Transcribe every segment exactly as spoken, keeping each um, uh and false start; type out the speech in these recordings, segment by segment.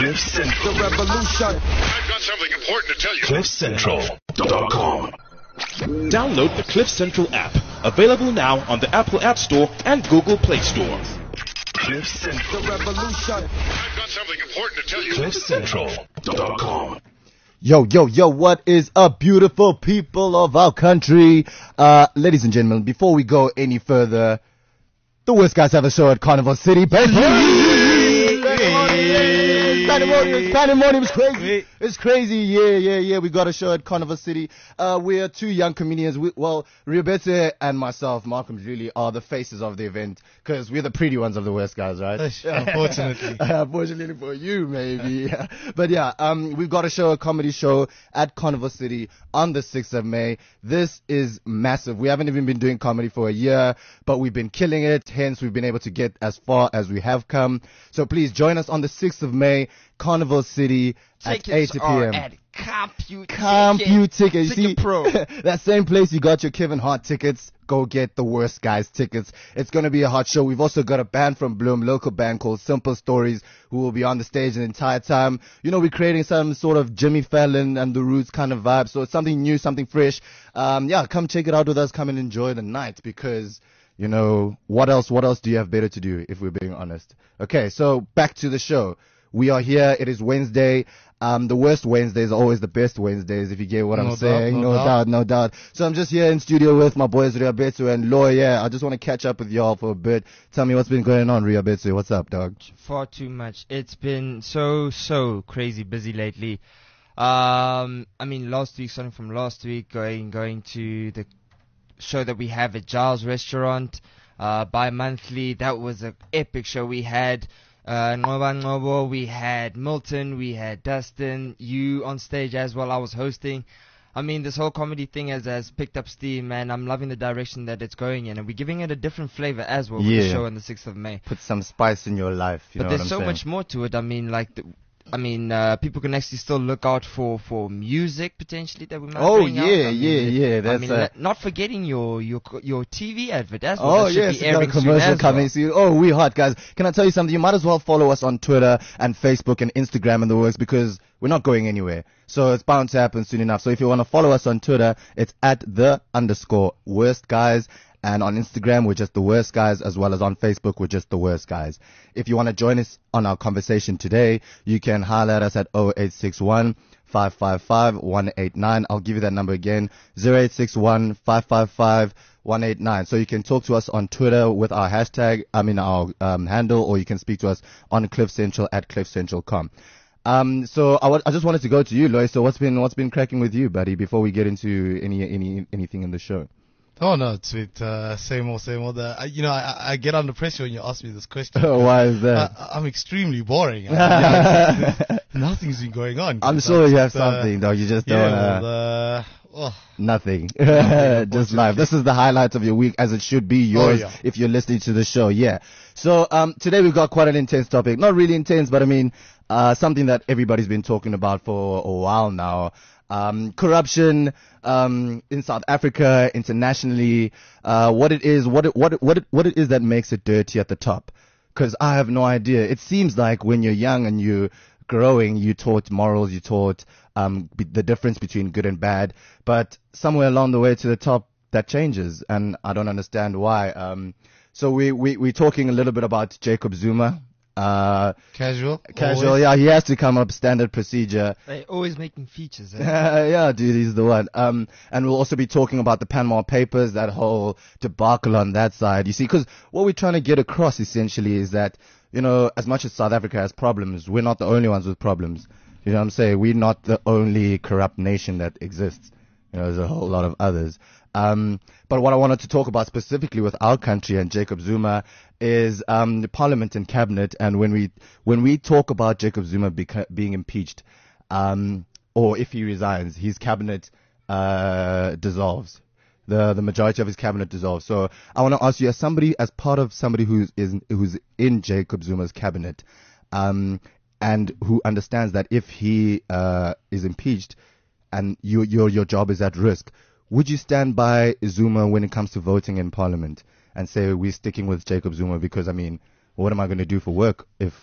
Cliff Central. The revolution. I've got something important to tell you. cliff central dot com. Download the Cliff Central app. Available now on the Apple App Store and Google Play Store. Cliff Central. The revolution. I've got something important to tell you. cliff central dot com. Yo, yo, yo, what is up, beautiful people of our country? Uh, ladies and gentlemen, before we go any further, the worst guys have a show at Carnival City, baby! Pandemonium, pandemonium is crazy. It's crazy. Yeah, yeah, yeah. We got a show at Carnival City. Uh, we're two young comedians. We, well, Riobete and myself, Malcolm, really are the faces of the event because we're the pretty ones of the worst guys, right? Unfortunately. Unfortunately for you, maybe. But yeah, um, we've got a show, a comedy show at Carnival City on the sixth of May. This is massive. We haven't even been doing comedy for a year, but we've been killing it. Hence, we've been able to get as far as we have come. So please join us on the sixth of May, Carnival City at eight p.m. At Compute Compute Ticket. You see, Pro. that same place you got your Kevin Hart tickets, go get the Worst Guys tickets. It's going to be a hot show. We've also got a band from Bloom, local band called Simple Stories, who will be on the stage the entire time. You know, we're creating some sort of Jimmy Fallon and the Roots kind of vibe. So it's something new, something fresh. Um, yeah, come check it out with us. Come and enjoy the night because, you know, what else, what else do you have better to do if we're being honest? Okay, so back to the show. We are here. It is Wednesday. Um, the worst Wednesdays are always the best Wednesdays, if you get what No I'm doubt, saying. no No doubt. doubt, no doubt. So I'm just here in studio with my boys Riabetu and Loy. Yeah, I just want to catch up with y'all for a bit. Tell me what's been going on, Riabetu. What's up, dog? Far too much. It's been so, so crazy busy lately. Um, I mean, last week, starting from last week, going going to the show that we have at Giles Restaurant, uh, bi-monthly. That was an epic show we had. Uh, Ngoba Ngobo, we had Milton, we had Dustin, you on stage as well. I was hosting. I mean, this whole comedy thing has, has picked up steam, and I'm loving the direction that it's going in, and we're giving it a different flavor as well with the Yeah. show on the sixth of May. Put some spice in your life. You But know there's what I'm so saying? much more to it. I mean, like, the, I mean, uh, people can actually still look out for, for music potentially that we might Oh, bring out. yeah, I mean, yeah, yeah, I that's mean, uh, not- not forgetting your your co- your T V advert as well. Oh, That should yes, be we got a airing soon commercial as coming well. soon. Oh, we hot, guys. Can I tell you something? You might as well follow us on Twitter and Facebook and Instagram and the works because we're not going anywhere. So it's bound to happen soon enough. So if you want to follow us on Twitter, it's at the underscore worst guys. And on Instagram, we're just the worst guys, as well as on Facebook, we're just the worst guys. If you want to join us on our conversation today, you can holler at us at oh eight six one, five five five, one eight nine. I'll give you that number again, zero eight six one, five five five, one eight nine. So you can talk to us on Twitter with our hashtag, I mean our um, handle, or you can speak to us on Cliff Central at cliff central dot com. Um, so I, w- I just wanted to go to you, Loy. So what's been what's been cracking with you, buddy? Before we get into any any anything in the show. Oh no, it's with uh, same old, same old. Uh, I- you know, I, I get under pressure when you ask me this question. Why is that? I, I'm extremely boring. I mean, yeah, nothing's been going on. I'm sure you have Just, uh, something, though. You just Yeah, don't. Uh, well, uh, oh, Nothing. Just unfortunately. life. This is the highlights of your week, as it should be yours Oh, yeah. if you're listening to the show. Yeah. So um, today we've got quite an intense topic. Not really intense, but I mean uh, something that everybody's been talking about for a while now. Um, corruption um, in South Africa, internationally. Uh, what it is, what it, what it, what it, what it is that makes it dirty at the top. Because I have no idea. It seems like when you're young and you're growing, you taught morals, you taught um, be- the difference between good and bad. But somewhere along the way to the top, that changes, and I don't understand why. Um, so we we we're talking a little bit about Jacob Zuma. Uh, casual. casual, always. yeah, he has to come up standard procedure. They're always making features. Eh? Yeah, dude, he's the one. Um, and we'll also be talking about the Panama Papers, that whole debacle on that side. You see, because what we're trying to get across essentially is that, you know, as much as South Africa has problems, we're not the only ones with problems. You know what I'm saying? We're not the only corrupt nation that exists. You know, there's a whole lot of others. Um, but what I wanted to talk about specifically with our country and Jacob Zuma is um, the Parliament and Cabinet. And when we when we talk about Jacob Zuma beca- being impeached, um, or if he resigns, his cabinet uh, dissolves. The the majority of his cabinet dissolves. So I want to ask you, as somebody, as part of somebody who's is who's in Jacob Zuma's cabinet, um, and who understands that if he uh, is impeached, and your your your job is at risk, would you stand by Zuma when it comes to voting in Parliament and say we're sticking with Jacob Zuma? Because I mean, what am I going to do for work if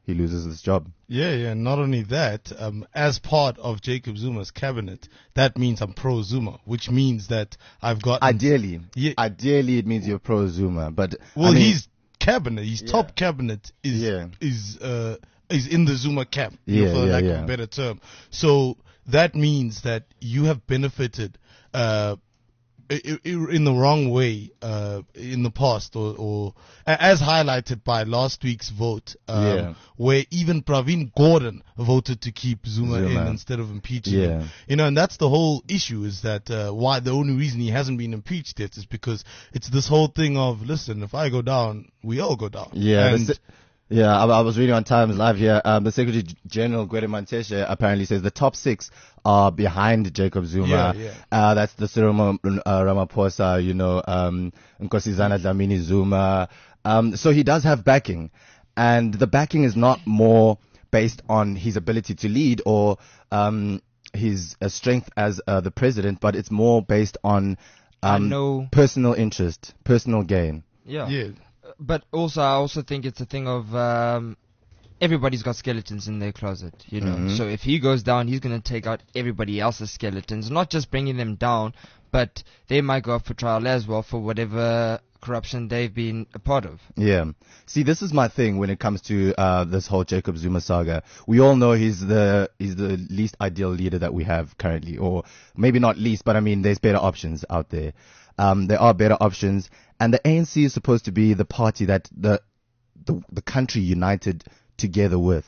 he loses his job. Yeah, yeah. Not only that, um, as part of Jacob Zuma's cabinet, that means I'm pro Zuma, which means that I've got Ideally, Yeah. ideally it means you're pro Zuma, but Well, I mean, his cabinet, his top cabinet is Yeah. is uh, is in the Zuma camp, you know, Yeah, for yeah, lack yeah. of a better term. So that means that you have benefited uh, i- i- in the wrong way uh, in the past, or, or a- as highlighted by last week's vote, um, Yeah. where even Pravin Gordhan voted to keep Zuma, Zuma. in instead of impeaching Yeah. him. You know, and that's the whole issue, is that uh, why the only reason he hasn't been impeached yet is because it's this whole thing of, listen, if I go down, we all go down. Yeah, the And se- yeah. I, I was reading on Times Live here. Um, the Secretary G- General Gwede Mantashe apparently says the top six are behind Jacob Zuma. Yeah, yeah. Uh, that's the Cyril Ram- uh, Ramaphosa, you know, um, Nkosazana Dlamini Zuma. Um, so he does have backing, and the backing is not more based on his ability to lead or um, his uh, strength as uh, the president, but it's more based on I um, know. personal interest, personal gain. Yeah. yeah, But also, I also think it's a thing of um, everybody's got skeletons in their closet, you know. Mhm. So if he goes down, he's going to take out everybody else's skeletons, not just bringing them down, but they might go up for trial as well for whatever corruption they've been a part of. Yeah. See, this is my thing when it comes to uh, this whole Jacob Zuma saga. We all know he's the he's the least ideal leader that we have currently, or maybe not least, but I mean, there's better options out there. Um, there are better options, and the A N C is supposed to be the party that the the, the country united together with.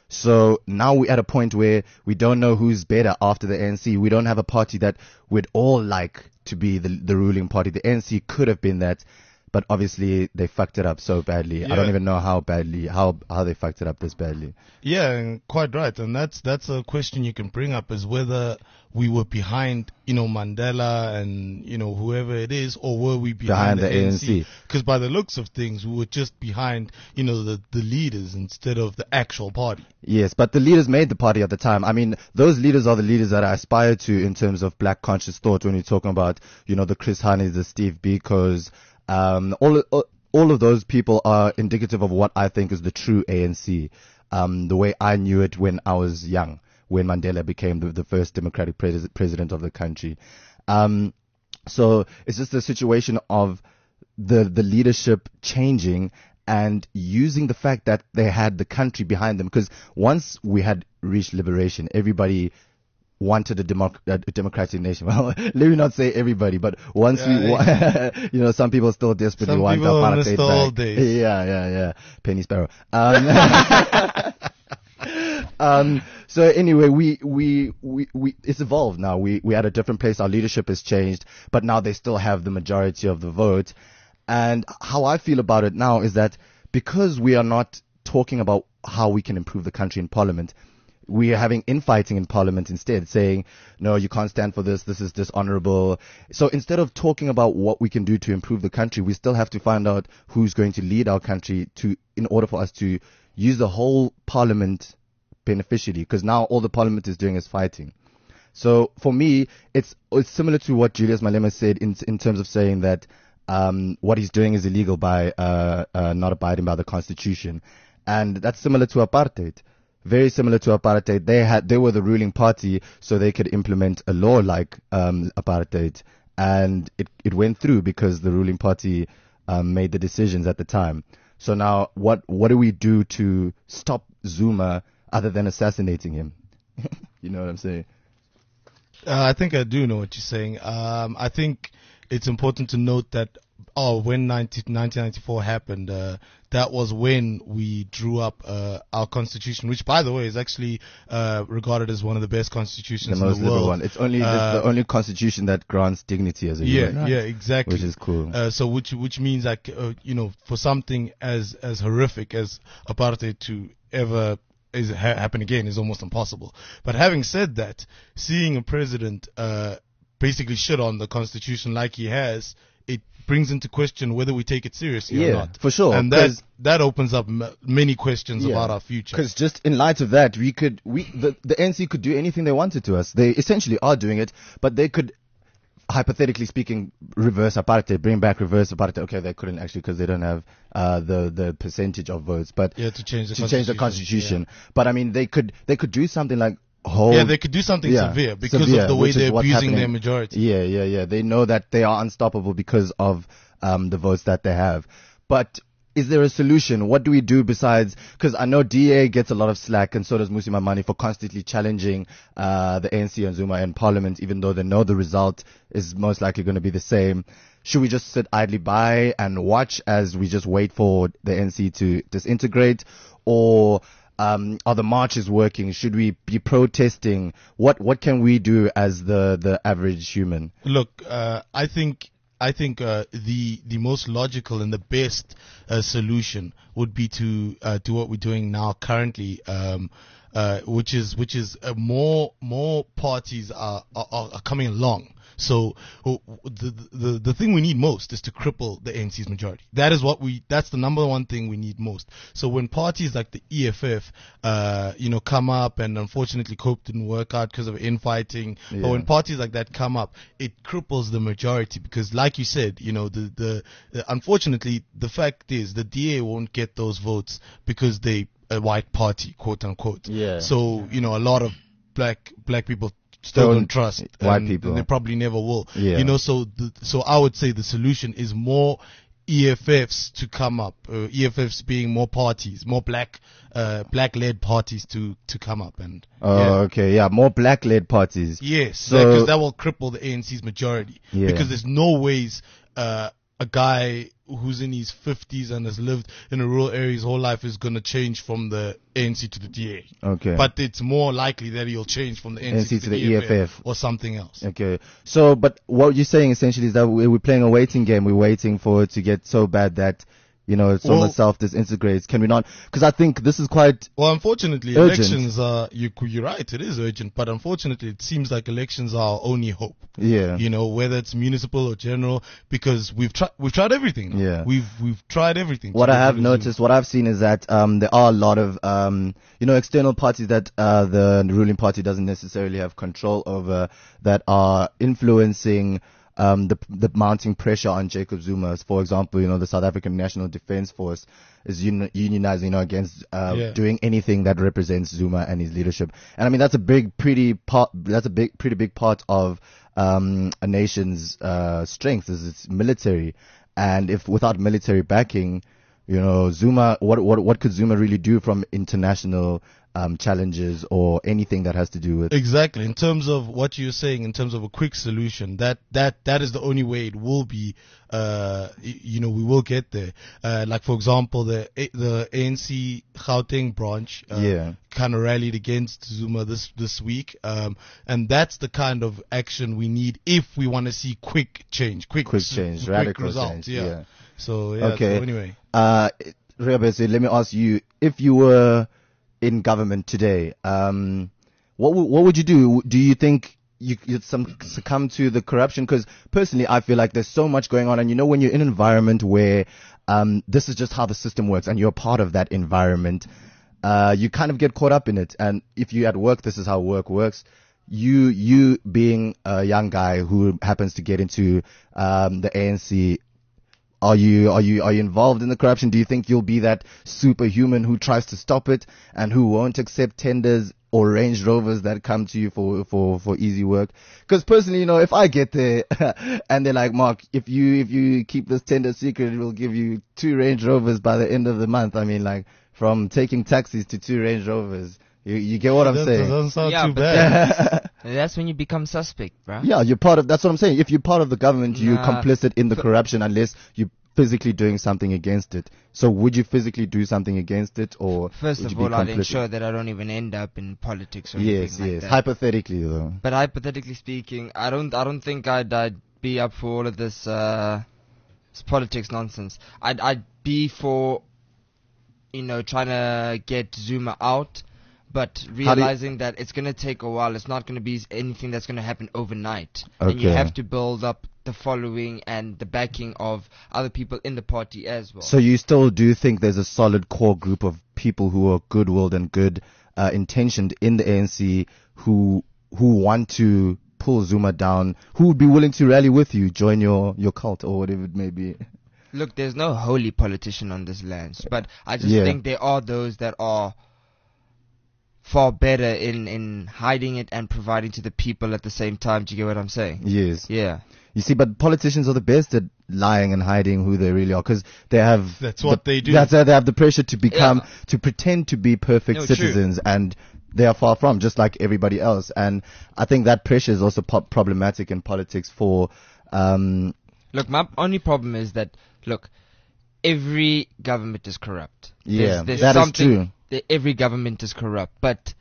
So now we're at a point where we don't know who's better after the A N C. We don't have a party that we'd all like to be the the ruling party. The A N C could have been that, but obviously they fucked it up so badly. I Yeah. don't even know how badly, how how they fucked it up this badly. yeah, and quite right. And that's that's a question you can bring up, is whether we were behind, you know, Mandela and, you know, whoever it is, or were we behind, Behind the A N C. Because by the looks of things, we were just behind, you know, the, the leaders instead of the actual party. Yes, but the leaders made the party at the time. I mean, those leaders are the leaders that I aspire to in terms of black conscious thought when you're talking about, you know, the Chris Hane's, the Steve Bikos, um, all, all, all of those people are indicative of what I think is the true A N C, um, the way I knew it when I was young, when Mandela became the, the first democratic pres- president of the country. Um, so it's just a situation of the, the leadership changing and using the fact that they had the country behind them. Because once we had reached liberation, everybody wanted a, democ- a democratic nation. Well, let me not say everybody, but once we, Yeah, wa- you know, some people still desperately Some want people apartheid miss the back. old days. Yeah, yeah, yeah. Penny Sparrow. Um, um, so anyway, we, we, we, we, it's evolved now. We, we at a different place. Our leadership has changed, but now they still have the majority of the vote. And how I feel about it now is that because we are not talking about how we can improve the country in parliament, we are having infighting in parliament instead, saying, no, you can't stand for this, this is dishonorable. So instead of talking about what we can do to improve the country, we still have to find out who's going to lead our country to, in order for us to use the whole parliament beneficially, because now all the parliament is doing is fighting. So for me, it's, it's similar to what Julius Malema said in, in terms of saying that um, what he's doing is illegal by uh, uh, not abiding by the constitution. And that's similar to apartheid. Very similar to apartheid. They had, they were the ruling party, so they could implement a law like um, apartheid, and it it went through because the ruling party um, made the decisions at the time. So now, what what do we do to stop Zuma other than assassinating him? You know what I'm saying? Uh, I think I do know what you're saying. Um, I think it's important to note that, oh, when nineteen ninety-four happened, uh, that was when we drew up uh, our constitution, which, by the way, is actually uh, regarded as one of the best The constitutions most in the world. liberal one. It's only Uh, it's the only constitution that grants dignity as a Yeah, human right, yeah, exactly. which is cool. Uh, so which which means like uh, you know, for something as as horrific as apartheid to ever is ha- happen again is almost impossible. But having said that, seeing a president uh, basically shit on the constitution like he has, it brings into question whether we take it seriously or Yeah, not. for sure, And that 'cause- that opens up m- many questions Yeah. about our future. Because just in light of that, we could, we the, the N C could do anything they wanted to us. They essentially are doing it, but they could hypothetically speaking, reverse apartheid, bring back reverse apartheid. Okay, they couldn't actually because they don't have uh, the the percentage of votes, but Yeah, to change the to change the constitution, constitution. But I mean, they could they could do something like hold. Yeah, they could do something Yeah, severe because severe, of the way which is they're what's abusing their happening. majority. Yeah, yeah, yeah. They know that they are unstoppable because of um, the votes that they have. But is there a solution? What do we do besides? Because I know D A gets a lot of slack, and so does Musi Mamani for constantly challenging uh, the A N C and Zuma in Parliament, even though they know the result is most likely going to be the same. Should we just sit idly by and watch as we just wait for the N C to disintegrate, or um, are the marches working? Should we be protesting? What what can we do as the the average human? Look, uh, I think I think uh, the the most logical and the best uh, solution would be to uh, do what we're doing now currently, um, uh, which is which is uh, more more parties are, are are coming along. So uh, the, the the thing we need most is to cripple the A N C's majority. That is what we. That's the number one thing we need most. So when parties like the E F F, uh, you know, come up, and unfortunately COPE didn't work out because of infighting. Yeah. But when parties like that come up, it cripples the majority because, like you said, you know, the the, the unfortunately the fact is the D A won't get those votes because they a white party, quote unquote. Yeah. So you know, a lot of black black people still Don't- don't trust white and people. They probably never will. Yeah. You know, so the, so I would say the solution is more E F Fs to come up. Uh, E F Fs being more parties, more black uh, black led parties to to come up and Oh, yeah. okay, yeah, more black-led parties. Yes, So- because that will cripple the A N C's majority. Yeah. Because there's no ways uh, a guy who's in his fifties and has lived in a rural area his whole life is going to change from the A N C to the D A. Okay. But it's more likely that he'll change from the A N C, to, the E F F or something else. Okay. So, but what you're saying essentially is that we- we're playing a waiting game. We're waiting for it to get so bad that, you know, it's Well- almost self-disintegrates. Can we not? Because I think this is quite, Well, unfortunately, Urgent. elections are, you, you're right, it is urgent, but unfortunately it seems like elections are our only hope. yeah. You know, whether it's municipal or general, because we've tried, we've tried everything. now. Yeah. We've, we've tried everything. to What I get have rid of Zuma. noticed, what I've seen is that um, there are a lot of, um, you know, external parties that uh, the ruling party doesn't necessarily have control over that are influencing um, the the mounting pressure on Jacob Zuma. For example, you know, the South African National Defence Force is uni- unionizing, you know, against uh, Yeah. doing anything that represents Zuma and his leadership. And I mean, that's a big, pretty part. That's a big, pretty big part of um, a nation's uh, strength is its military. And if without military backing, you know, Zuma, what what what could Zuma really do from international um, challenges or anything that has to do with? Exactly. In terms of what you're saying, in terms of a quick solution, that that that is the only way it will be. Uh, y- you know, we will get there. Uh, like for example, the A- the A N C Gauteng branch, uh, Yeah. kind of rallied against Zuma this this week. Um, and that's the kind of action we need if we want to see quick change, quick Quick s- change, quick radical results. change, Yeah. yeah. So yeah. Okay. So anyway. Uh, Rebese, let me ask you: if you were in government today, um, what w- what would you do? Do you think you, you'd some, succumb to the corruption? Because personally, I feel like there's so much going on, and you know, when you're in an environment where um, this is just how the system works, and you're part of that environment, uh, you kind of get caught up in it. And if you at work, this is how work works. You you being a young guy who happens to get into um, the A N C. Are you are you are you involved in the corruption? Do you think you'll be that superhuman who tries to stop it and who won't accept tenders or Range Rovers that come to you for for for easy work? Because personally, you know, if I get there and they're like, Mark, if you if you keep this tender secret, we'll give you two Range Rovers by the end of the month. I mean, like from taking taxis to two Range Rovers. You you get what I'm that saying? doesn't sound Yeah, too but bad. That's when you become suspect, bruh. Yeah, you're part of. That's what I'm saying. If you're part of the government, you're Nah. complicit in the corruption unless you're physically doing something against it. So, would you physically do something against it, or First would of you all, be I'll complicit? ensure that I don't even end up in politics or Yes, anything like yes. that. Hypothetically, though. But hypothetically speaking, I don't, I don't think I'd, I'd be up for all of this, uh, this politics nonsense. I'd, I'd be for, you know, trying to get Zuma out, but realizing that it's going to take a while. It's not going to be anything that's going to happen overnight. And you Okay. have to build up the following and the backing of other people in the party as well. So, you still do think there's a solid core group of people who are good-willed and good uh, intentioned in the A N C who who want to pull Zuma down, who would be willing to rally with you, join your, your cult or whatever it may be? Look, there's no holy politician on this land, but I just Yeah. think there are those that are far better in, in hiding it and providing to the people at the same time. Do you get what I'm saying? Yes. Yeah. You see, but politicians are the best at lying and hiding who they really are, because they have. That's what the, they do. That's how they have the pressure to become, Yeah. to pretend to be perfect No, true. citizens, and they are far from, just like everybody else. And I think that pressure is also po- problematic in politics for. Um, Look, my only problem is that, look, every government is corrupt. Yeah, there's, there's that is something, true. that every government is corrupt, but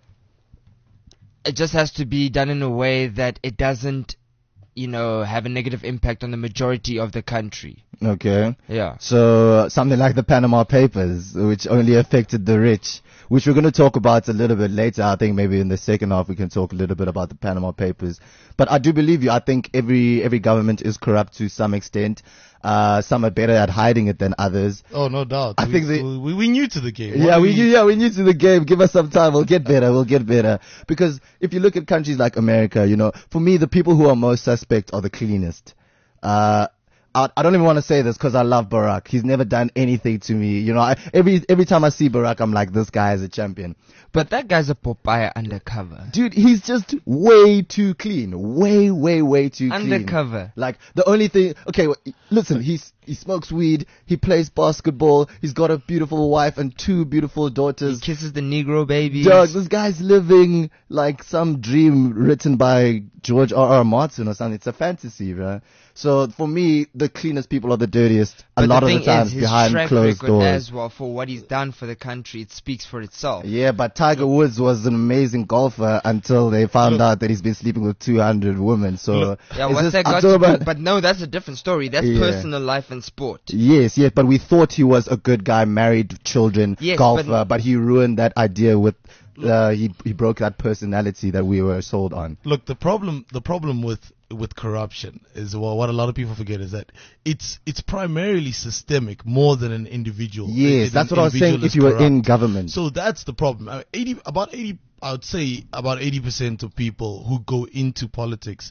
it just has to be done in a way that it doesn't, you know, have a negative impact on the majority of the country. okay. Yeah. So uh, something like the Panama Papers, which only affected the rich, which we're going to talk about a little bit later. I think maybe in the second half we can talk a little bit about the Panama Papers. But I do believe you. I think every every government is corrupt to some extent. Uh, some are better at hiding it than others. Oh, no doubt. I we, think they- we, we new to the game. Yeah, What we do yeah we new to the game. Give us some time. We'll get better. We'll get better. Because if you look at countries like America, you know, for me the people who are most suspect are the cleanest. Uh, I, I don't even want to say this because I love Barack. He's never done anything to me. You know, I, every every time I see Barack, I'm like, this guy is a champion. But that guy's a Popeye undercover. Dude, he's just way too clean. Way, way, way too clean. Undercover. Like, the only thing, okay, well, listen, he's, he smokes weed, he plays basketball, he's got a beautiful wife and two beautiful He daughters. kisses the Negro babies. Dog, this guy's living like some dream written by George R. R. Martin or something. It's a fantasy, right? So for me, the cleanest people are the dirtiest. A But lot the of the thing times is, his behind track closed record doors. as well for what he's done for the country, it speaks for itself. Yeah, but Tiger Woods was an amazing golfer until they found Look. out that he's been sleeping with two hundred women. So, Look. Yeah, it's what's just- that I'm got talking to do? about- But no, that's a different story. That's Yeah. personal life and sport. Yes, yes, but we thought he was a good guy, married, children, Yes, golfer, but- but, he ruined that idea with, uh, he, he broke that personality that we were sold on. Look, the problem the problem with with corruption is, well, what a lot of people forget is that it's it's primarily systemic more than an individual. Yes, An that's what I was saying individual if is you were corrupt. in government. So that's the problem. Uh, eighty about eighty I would say about eighty percent of people who go into politics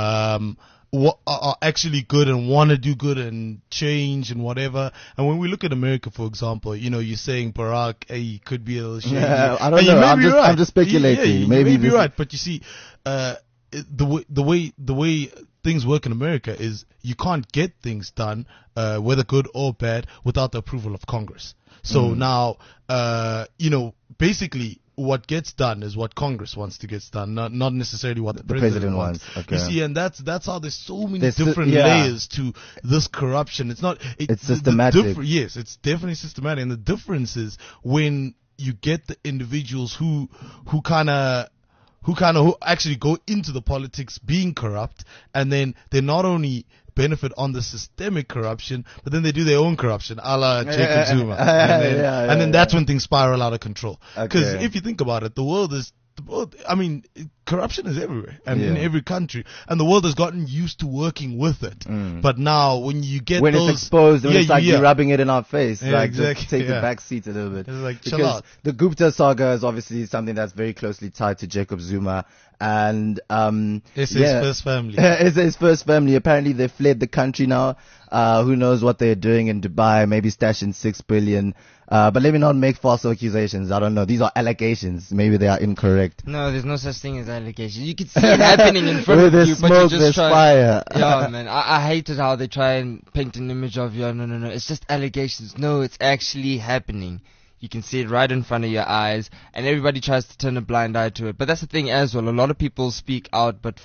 um wa- are are actually good and want to do good and change and whatever. And when we look at America, for example, you know, you're saying Barack, hey, he could be a little shady. Yeah, I don't And you know. may I'm be just- right. I'm just speculating. Yeah, you Maybe may be this- right. But you see, uh, it- the way the way the way things work in America is you can't get things done, uh, whether good or bad, without the approval of Congress. So now, uh, you know, basically what gets done is what Congress wants to get done, not not necessarily what the, The president, president wants. wants, okay. You see, and that's that's how there's so many There's sy- different yeah. layers to this corruption. It's not it, It's the- the systematic. differ- yes, it's definitely systematic, and the difference is when you get the individuals who who kind of who kind of who actually go into the politics being corrupt, and then they not only benefit on the systemic corruption, but then they do their own corruption, a la Jacob Zuma. And then, Yeah, yeah, and then yeah. that's when things spiral out of control. Because Okay. if you think about it, the world is, the world, I mean, it- corruption is everywhere and in Yeah. every country, and the world has gotten used to working with it. But now, when you get Mm. When those, it's exposed, when yeah, it's like yeah. you're rubbing it in our face, Yeah, like just exactly, take yeah. a back seat a little bit. It's like, chill because out. the Gupta saga is obviously something that's very closely tied to Jacob Zuma, and um, It's his yeah. first family. It's his first family. Apparently, they fled the country now. Uh, who knows what they're doing in Dubai? Maybe stashing six billion. Uh, but let me not make false accusations. I don't know. These are allegations. Maybe they are incorrect. No, there's no such thing as allegations. You can see it happening in front Where of there's you, but smoke, you there's just try. fire. Yeah, man. I, I hated how they try and paint an image of you. No, no, no. It's just allegations. No, it's actually happening. You can see it right in front of your eyes, and everybody tries to turn a blind eye to it. But that's the thing as well. A lot of people speak out, but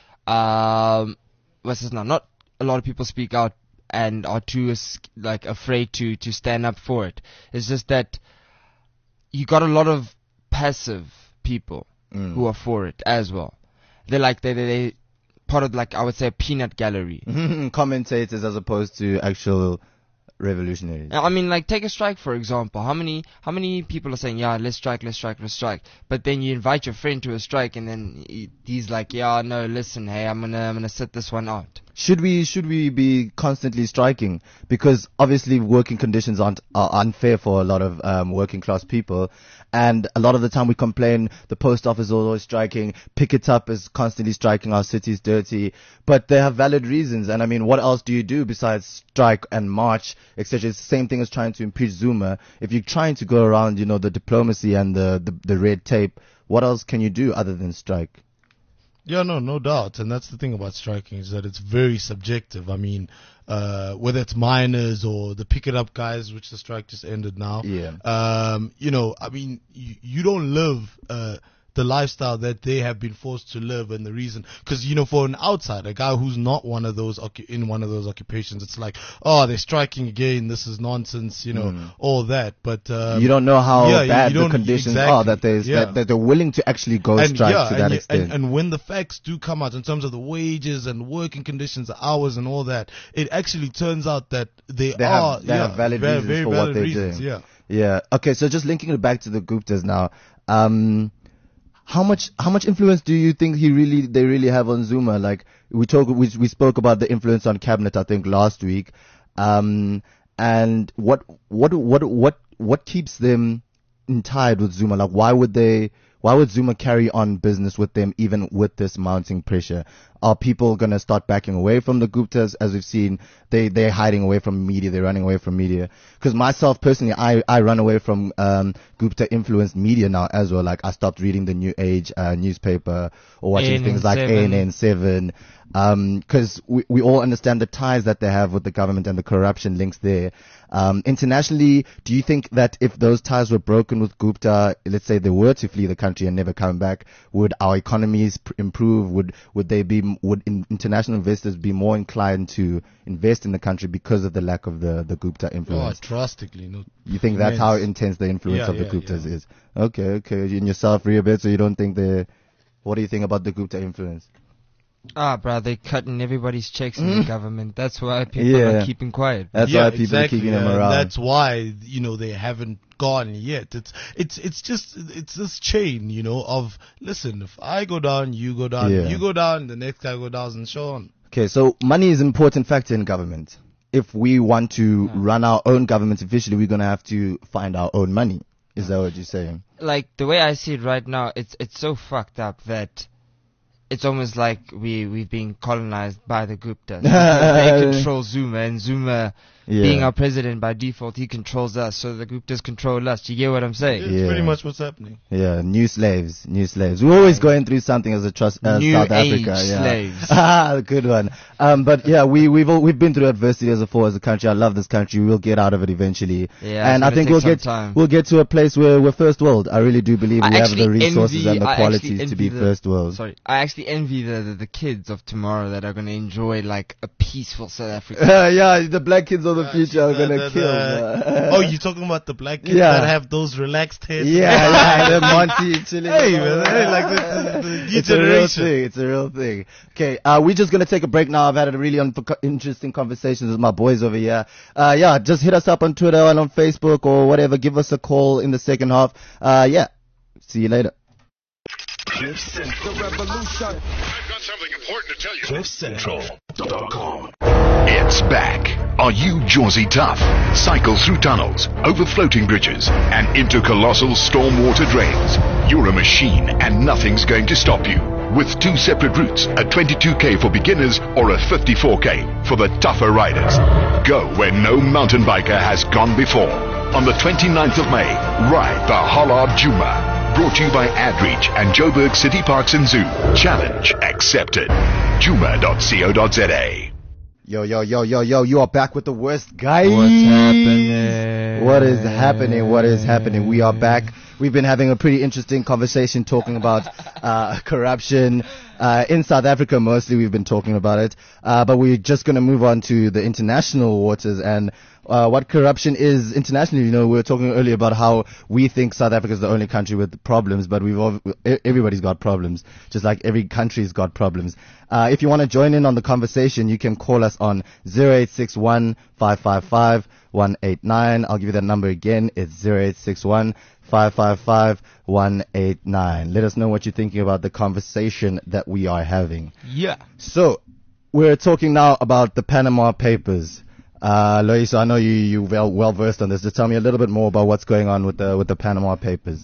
um, what's this now? Not a lot of people speak out and are too as- like afraid to to stand up for it. It's just that you got a lot of passive people who are for it as well. They're like they they they part of, like, I would say, a peanut gallery. Commentators as opposed to actual revolutionaries. I mean, like, take a strike, for example. How many how many people are saying, yeah, let's strike, let's strike, let's strike? But then you invite your friend to a strike, and then he, he's like, yeah, no, listen, hey, I'm gonna I'm gonna sit this one out. Should we should we be constantly striking? Because obviously working conditions aren't are unfair for a lot of um, working class people, and a lot of the time we complain the post office is always striking, Pick It Up is constantly striking, our city's dirty, but they have valid reasons. And I mean, what else do you do besides strike and march, et cetera? It's the same thing as trying to impeach Zuma. If you're trying to go around, you know, the diplomacy and the the, the red tape, what else can you do other than strike? Yeah, no, no doubt. And that's the thing about striking is that it's very subjective. I mean, uh, whether it's miners or the Pick It Up guys, which the strike just ended now. Yeah. Um, you know, I mean, you, you don't live, uh, the lifestyle that they have been forced to live, and the reason, because you know, for an outsider, a guy who's not one of those occu- in one of those occupations, it's like, oh, they're striking again. This is nonsense, you know, Mm. all that. But um, You don't know how yeah, you- bad you the don't- conditions exactly, are that, there's, yeah. that, that they're willing to actually go strike to that and, extent. And, and when the facts do come out in terms of the wages and working conditions, the hours and all that, it actually turns out that they, They are have, they yeah, have valid very, reasons very for valid what they're reasons, doing. Yeah. Yeah. Okay. So just linking it back to the Guptas now. Um, how much how much influence do you think he really they really have on Zuma? Like we talk we we spoke about the influence on cabinet, I think, last week. Um, and what what what what what keeps them in tied with Zuma? Like why would they? Why would Zuma carry on business with them even with this mounting pressure? Are people going to start backing away from the Guptas? As we've seen, they, they're hiding away from media. They're running away from media. Because myself, personally, I, I run away from um, Gupta-influenced media now as well. Like, I stopped reading the New Age uh, newspaper or watching things like A N N seven. Because we, we all understand the ties that they have with the government and the corruption links there. Um, internationally, do you think that if those ties were broken with Gupta, let's say they were to flee the country and never come back, would our economies pr- improve? Would would they be would in, international investors be more inclined to invest in the country because of the lack of the the Gupta Oh, influence? drastically. No, You think that's how immense. intense the influence Yeah, of the yeah, Guptas yeah. is? Okay, okay. In yourself, Riabet, so you don't think they? What do you think about the Gupta influence? Ah, bro, they're cutting everybody's checks in the government. That's why people Yeah. are keeping quiet. That's yeah, why people exactly, are keeping them and around. That's why, you know, they haven't gone yet. It's it's it's just it's this chain, you know, of listen, if I go down, you go down, Yeah. if you go down, the next guy go down, and so on. Okay, so money is an important factor in government. If we want to run our own government efficiently, we're going to have to find our own money. Is that what you're saying? Like the way I see it right now, it's it's so fucked up that it's almost like we we've been colonized by the Guptas. They control Zuma, and Zuma, Yeah. being our president by default, he controls us. So the Guptas control us. You get what I'm saying? It's Yeah. pretty much what's happening. Yeah, new slaves, new slaves. We're always going through something as a trust, uh, New South age Africa. Yeah. slaves. Ah, good one. Um, but yeah, we we've all, we've been through adversity as a four as a country. I love this country. We'll get out of it eventually. Yeah, and it's I gonna think take we'll some get time. we'll get to a place where we're first world. I really do believe I we have actually the resources envy- and the I actually qualities to envy be the- first world. Sorry, I actually envy the, the the kids of tomorrow that are going to enjoy like a peaceful South Africa. yeah, the black kids of the future are The- gonna the- kill. the- man. oh, you're talking about the black kids Yeah. that have those relaxed heads? Yeah, yeah, the Monty chilling. Hey, man, hey, like the, the, the new It's a real generation. thing. It's a real thing. Okay, uh, we're just gonna take a break now. I've had a really un- interesting conversations with my boys over here. Uh, yeah, just hit us up on Twitter and on Facebook or whatever. Give us a call in the second half. Uh, yeah. See you later. The revolution. I've got something important to tell you. cliff central dot com. It's back. Are you Jersey tough? Cycle through tunnels, over floating bridges, and into colossal stormwater drains. You're a machine and nothing's going to stop you. With two separate routes, a twenty-two K for beginners or a fifty-four K for the tougher riders. Go where no mountain biker has gone before. On the twenty-ninth of May, ride the Hollard Juma. Brought to you by AdReach and Joburg City Parks and Zoo. Challenge accepted. juma dot co dot za. Yo, yo, yo, yo, yo, you are back with the worst, guys. What's happening? What is happening? What is happening? We are back. We've been having a pretty interesting conversation talking about uh, corruption. Uh, in South Africa, mostly we've been talking about it. Uh, but we're just going to move on to the international waters and uh, what corruption is internationally. You know, we were talking earlier about how we think South Africa is the only country with problems, but we've all, everybody's got problems, just like every country's got problems. Uh, if you want to join in on the conversation, you can call us on zero eight six one, five five five, one eight nine. I'll give you that number again. It's zero eight six one, five five five, one eight nine. Let us know what you're thinking about the conversation that we are having. Yeah. So, we're talking now about the Panama Papers. Uh, Loiso, I know you, you well, well versed on this. Just tell me a little bit more about what's going on with the, with the Panama Papers.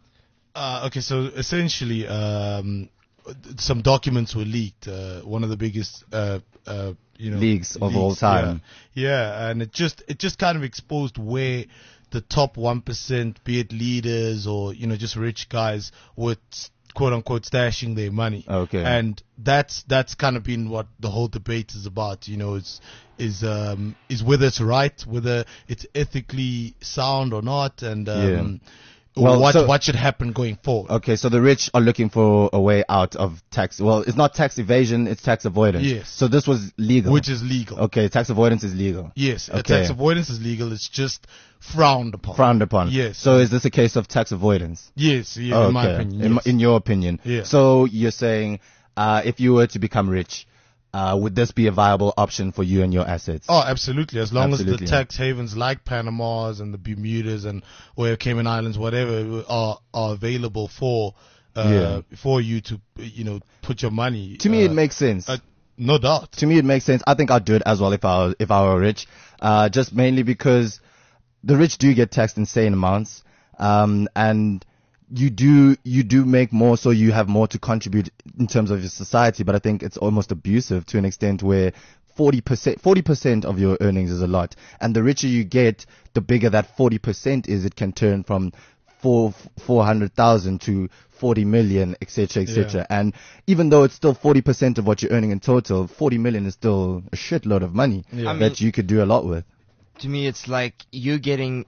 Uh, okay, so essentially, um, some documents were leaked. Uh, one of the biggest, uh, uh, you know, Leaks of leaks, all time. Yeah, yeah, and it just it just kind of exposed where the top one percent, be it leaders or you know just rich guys, were quote unquote stashing their money. Okay. And that's that's kind of been what the whole debate is about. You know, it's is um is whether it's right, whether it's ethically sound or not, and um. Yeah. Well, what so- what should happen going forward? Okay, so the rich are looking for a way out of tax. Well, it's not tax evasion, it's tax avoidance. Yes. So this was legal. Which is legal. Okay, tax avoidance is legal. Yes, uh, Okay. tax avoidance is legal. It's just frowned upon. Frowned upon. Yes. So is this a case of tax avoidance? Yes, yeah, in my Okay. opinion. In, Yes. in your opinion. Yeah. So you're saying, uh, if you were to become rich, uh, would this be a viable option for you and your assets? Oh, absolutely. As long Absolutely. as the tax havens like Panama's and the Bermudas and or Cayman Islands, whatever, are are available for uh, for you to you know put your money. To me, uh, it makes sense. uh, no doubt. To me, it makes sense. I think I'd do it as well if I was, if I were rich. Uh, just mainly because the rich do get taxed insane amounts. Um, and you do, you do make more, so you have more to contribute in terms of your society. But I think it's almost abusive to an extent where forty percent, forty percent of your earnings is a lot. And the richer you get, the bigger that forty percent is. It can turn from four, four hundred thousand to forty million, et cetera, et cetera. Yeah. And even though it's still forty percent of what you're earning in total, forty million is still a shitload of money Yeah. I that mean- you could do a lot with. To me, it's like you're getting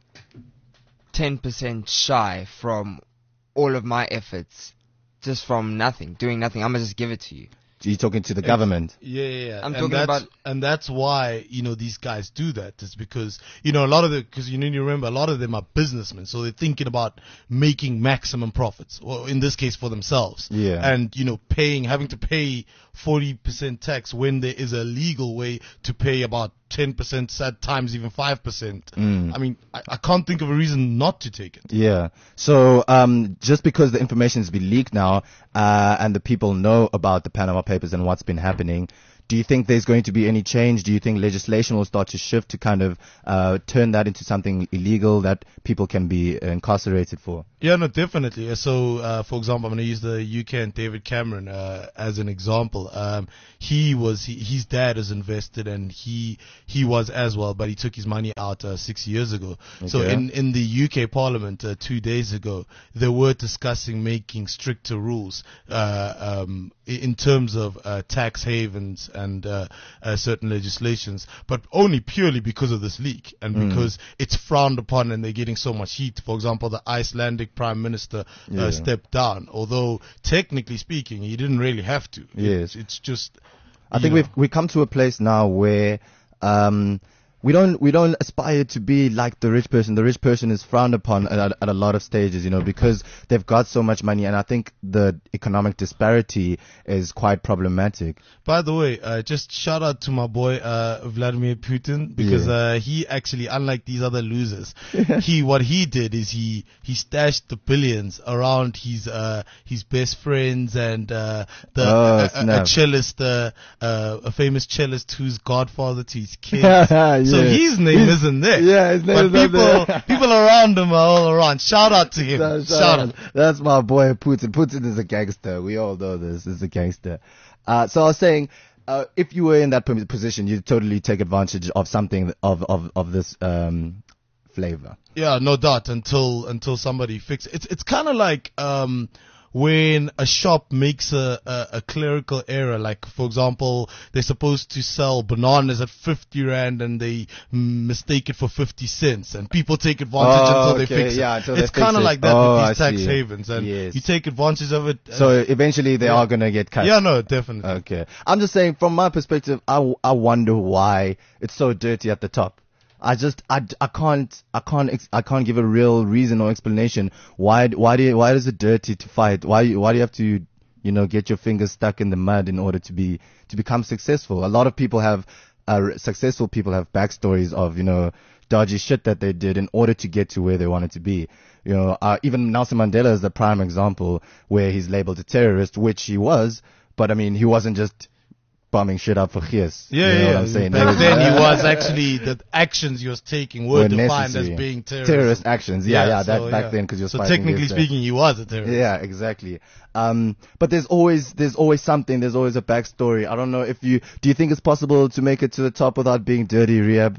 ten percent shy from all of my efforts, just from nothing, doing nothing. I'm gonna just give it to you. You're talking to the government. Yeah, yeah, yeah. I'm and talking that's, about- and that's why you know these guys do that. Is because you know a lot of the because you need to remember a lot of them are businessmen, so they're thinking about making maximum profits, or in this case for themselves. Yeah. And you know paying having to pay forty percent tax when there is a legal way to pay about ten percent, at times even five percent. Mm. I mean, I, I can't think of a reason not to take it. Yeah. So, um, just because the information has been leaked now, uh, and the people know about the Panama Papers and what's been happening, do you think there's going to be any change? Do you think legislation will start to shift to kind of, uh, turn that into something illegal that people can be incarcerated for? Yeah, no, definitely. Uh, So, uh, for example, I'm going to use the U K and David Cameron uh, as an example. Um, he was, he, his dad is invested, and he he was as well, but he took his money out uh, six years ago. So, Okay. in in the U K Parliament uh, two days ago, they were discussing making stricter rules uh, um, i- in terms of uh, tax havens and uh, uh, certain legislations, but only purely because of this leak and because it's frowned upon, and they're getting so much heat. For example, the Icelandic Prime Minister Yeah. uh, stepped down, although technically speaking, he didn't really have to. Yes. It's, it's just. I you think know, we've we come to a place now where um we don't we don't aspire to be like the rich person. The rich person is frowned upon at, at a lot of stages, you know, because they've got so much money, and I think the economic disparity is quite problematic. By the way, uh, just shout out to my boy uh, Vladimir Putin, because Yeah. uh, he actually, unlike these other losers, he what he did is he he stashed the billions around his uh, his best friends and uh, the Oh, a, a, a snap. cellist, uh, uh, a famous cellist who's godfather to his kids. So Yeah. his name isn't there. Yeah, his name but is not people there. people around him are all around. Shout out to him. Shout Shout out. out. That's my boy Putin. Putin is a gangster. We all know this. He's a gangster. Uh, so I was saying, uh, if you were in that p- position, you'd totally take advantage of something of of of this um flavor. Yeah, no doubt. Until until somebody fixes it's it's kind of like um when a shop makes a, a a clerical error. Like for example, they're supposed to sell bananas at fifty rand and they mm, mistake it for fifty cents, and people take advantage Oh, until they okay, fix it. yeah, until they it's fix kind of it. like that Oh, with I these tax see. havens, and Yes. you take advantage of it. and- So eventually they Yeah. are gonna get cut. yeah, no, definitely. Okay. I'm just saying, from my perspective, I, w- I wonder why it's so dirty at the top. I just, I, I can't, I can't, ex- I can't give a real reason or explanation. Why, why do you, why is it dirty to fight? Why, why do you have to, you know, get your fingers stuck in the mud in order to be, to become successful? A lot of people have, uh, successful people have backstories of, you know, dodgy shit that they did in order to get to where they wanted to be. You know, uh, even Nelson Mandela is the prime example where he's labeled a terrorist, which he was, but I mean, he wasn't just bombing shit up for Gees. Yeah, you know yeah. what I'm saying? Back They- then, he was actually the actions he was taking were, were defined necessary. as being terrorism. terrorist actions. Yeah, yeah. that so, back yeah. then because you're so fighting technically against, uh, speaking, he was a terrorist. Yeah, exactly. Um, but there's always there's always something. There's always a backstory. I don't know if you do. You think it's possible to make it to the top without being dirty, Rehab?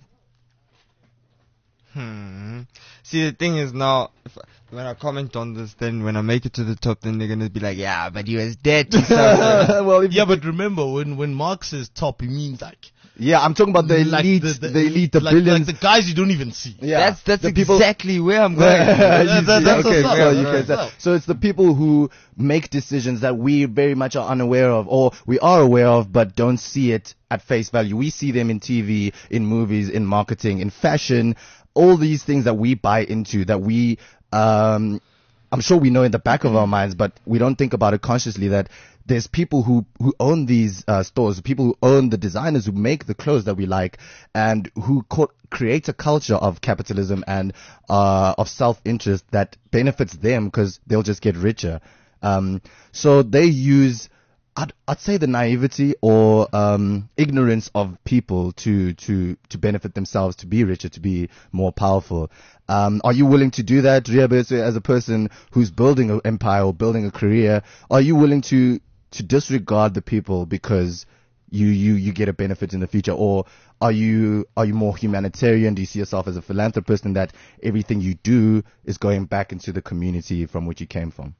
Hmm. See, the thing is now, if, when I comment on this, then when I make it to the top, then they're gonna be like, yeah, but he was dead to something. well, if Yeah, you- but remember when when Mark says top, he means like yeah, I'm talking about the like elite, the, the, the, elite, the like, billions. like the guys you don't even see. yeah, That's that's the people. exactly where I'm going. You That- that- see, that's okay, what's up, so, that's you can what's say- up. so it's the people who make decisions that we very much are unaware of, or we are aware of, but don't see it at face value. We see them in T V, in movies, in marketing, in fashion, all these things that we buy into, that we, um, I'm sure we know in the back of our minds, but we don't think about it consciously that there's people who, who own these uh, stores, people who own the designers who make the clothes that we like, and who co- create a culture of capitalism and uh, of self-interest that benefits them because they'll just get richer. Um, so they use, I'd, I'd say, the naivety or um, ignorance of people to to to benefit themselves, to be richer, to be more powerful. Um, are you willing to do that, Rehab, as a person who's building an empire or building a career? Are you willing to to disregard the people because you you you get a benefit in the future, or are you are you more humanitarian? Do you see yourself as a philanthropist, and that everything you do is going back into the community from which you came from?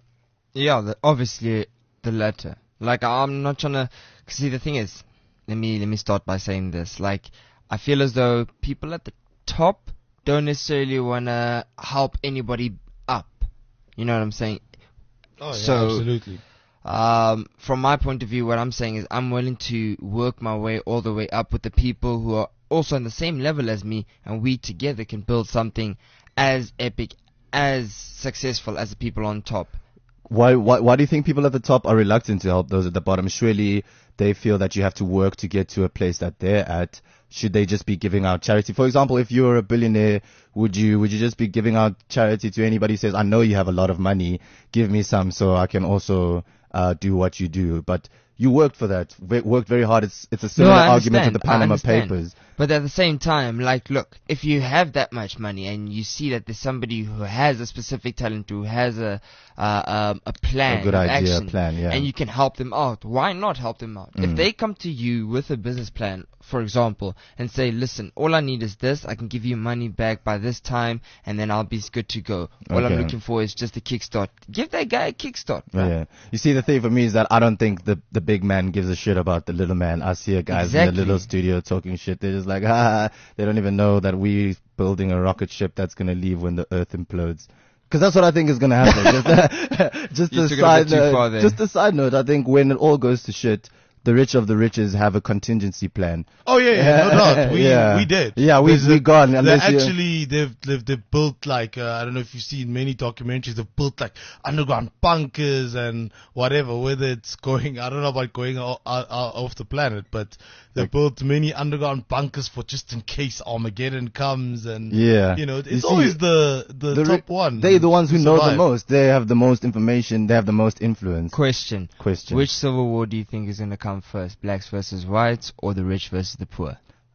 Yeah, the, obviously the latter. Like, I'm not trying to. See, the thing is, let me let me start by saying this. Like, I feel as though people at the top don't necessarily want to help anybody up. You know what I'm saying? Oh, yeah, So- absolutely. Um, from my point of view, what I'm saying is I'm willing to work my way all the way up with the people who are also on the same level as me, and we together can build something as epic, as successful as the people on top. Why, why, why do you think people at the top are reluctant to help those at the bottom? Surely they feel that you have to work to get to a place that they're at. Should they just be giving out charity? For example, if you're a billionaire, would you, would you just be giving out charity to anybody who says, I know you have a lot of money, give me some so I can also, uh, do what you do? But you worked for that, v- worked very hard. It's, it's a similar I argument to understand, the I Panama understand. Papers. But at the same time, like, look, if you have that much money and you see that there's somebody who has a specific talent, who has a uh, um, a plan, A good of idea, action, plan, yeah. and you can help them out, why not help them out? Mm. If they come to you with a business plan, for example, and say, listen, all I need is this, I can give you money back by this time, and then I'll be good to go. All I'm Okay. looking for is just a kickstart. Give that guy a kickstart. bruh. Yeah. You see, the thing for me is that I don't think the, the big man gives a shit about the little man. I see guys in Exactly. the little studio talking shit. They're just like, ah, they don't even know that we're building a rocket ship that's going to leave when the earth implodes. Because that's what I think is going to happen. just a, just You a took it a side bit too far note. there. Just a side note. I think when it all goes to shit, the rich of the riches have a contingency plan. Oh yeah, yeah, no doubt. We Yeah. we did. Yeah, we- There's we a- gone, They unless you- actually they've, they've they've built like uh, I don't know if you've seen many documentaries. They've built like underground bunkers and whatever. Whether it's going, I don't know about going out, out, out off the planet, but they Like- built many underground bunkers for just in case Armageddon comes. And Yeah. you know, You it's see, always the the, The ri- top one. They're the ones who know the survive. most. They have the most information. They have the most influence. Question. Question. Which civil war do you think is going to come first? Blacks versus whites, or the rich versus the poor?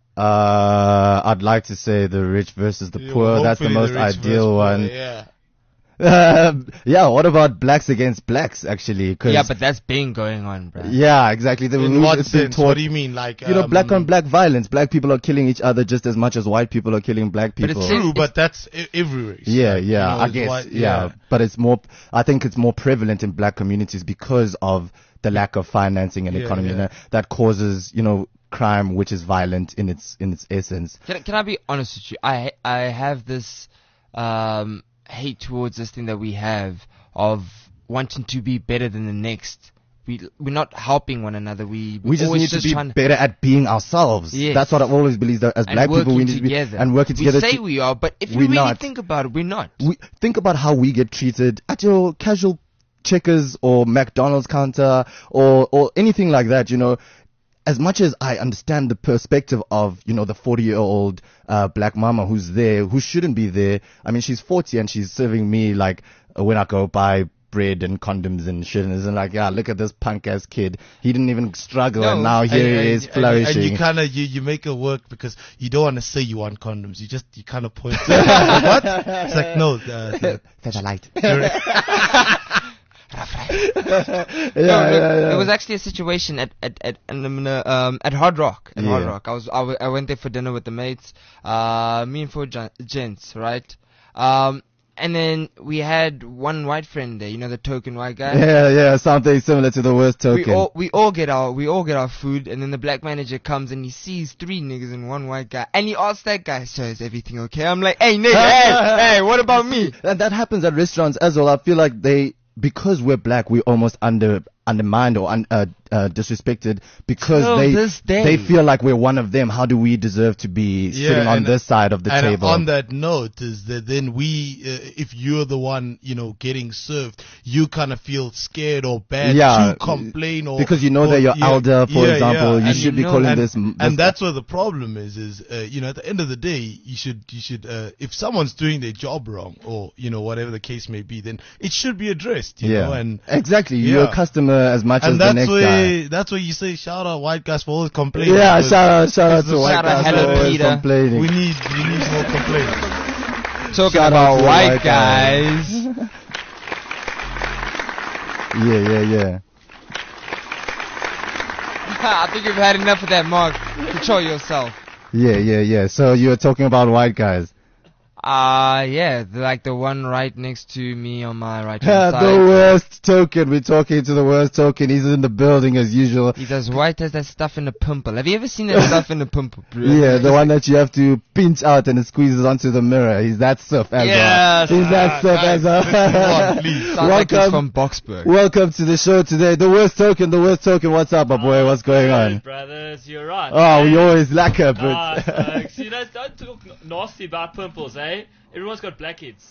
Uh, I'd like to say the rich versus the Yeah, poor. That's the hopefully most rich versus ideal poor, one. Yeah. Um, yeah. What about blacks against blacks? Actually, 'cause- Yeah, but that's been going on, bro. yeah, exactly. The, In what it's been sense? taught- What do you mean? Like you know, um, black on black violence. Black people are killing each other just as much as white people are killing black But people. it's True, It's- but that's e- every race. Yeah, Like, yeah, you know, I it's guess, why- yeah. But it's more, I think it's more prevalent in black communities because of the lack of financing and Yeah, economy yeah. you know, that causes, you know, crime, which is violent in its, in its essence. Can, can I be honest with you? I I have this um, hate towards this thing that we have of wanting to be better than the next. We we're not helping one another. We We just always need to be trying better at being ourselves. Yes. That's what I've always believed, that as and black people, we working need to be, together. and working together. We say to- we are, but if you we're really not. think about it, we're not. we think about how we get treated at your casual Checkers or McDonald's counter or or anything like that. You know, as much as I understand the perspective of, you know, the forty year old uh, black mama who's there, who shouldn't be there. I mean, she's forty and she's serving me like uh, when I go buy bread and condoms and shit, and it's like, yeah, look at this punk ass kid. He didn't even struggle, No. and now here and, he is and, flourishing. And, and you kind of you, you make it work because you don't want to say you want condoms. You just you kind of point. To it. What? It's like no. Uh, the, There's a light. No, yeah, look, yeah, yeah. It was actually a situation at at at um, um at Hard Rock. At Hard Yeah. Rock, I was I, w- I went there for dinner with the mates. Uh, me and four gen- gents, right? Um, and then we had one white friend there. You know, the token white guy. Yeah, yeah, something similar to the worst token. We all we all get our we all get our food, and then the black manager comes and he sees three niggas and one white guy, and he asks that guy, "So is everything okay?" I'm like, "Hey nigga, hey, hey, what about me?" And that happens at restaurants as well. I feel like they, because we're black, we almost under undermined or un, uh, uh, disrespected because Till they this day. they feel like we're one of them. How do we deserve to be Yeah, sitting on and- this side of the and table? on that note, is that then we, uh, if you're the one, you know, getting served, you kind of feel scared or bad Yeah, to complain or because you know or- that you're yeah, elder, for yeah, example, yeah. you And should you be know- calling and, this, this. and that's where the problem is. Is uh, you know, at the end of the day, you should you should uh, if someone's doing their job wrong or you know whatever the case may be, then it should be addressed. You yeah, know, and exactly. You're yeah. a customer as much as and the that's next where guy. that's where you say shout out white guys for always complaining. Yeah, because shout out, shout out it's to the white shout out guys for Hello always Peter. complaining. We need we need more complaining. Talking Shout out about to the white white guys. Yeah, yeah, yeah. I think you've had enough of that, Mark. Control yourself. Yeah, yeah, yeah. So you were talking about white guys. Uh, yeah, the- like the one right next to me on my right the hand side. worst token. We're talking to the worst token. He's in the building as usual. He's as white as that stuff in the pimple. Have you ever seen that stuff in the pimple, bro? Yeah, the one that you have to pinch out and it squeezes onto the mirror. He's that stuff as Yes. well. He's that stuff guys, as well. let's move on, please. Sounds like he's welcome, from Boxburg. welcome to the show today. The worst token, the worst token. What's up, my boy? What's going on? Brothers, you're right. Oh, eh? we always lack it, Nah, but. folks, you know, don't talk n- nasty about pimples, eh? Everyone's got blackheads.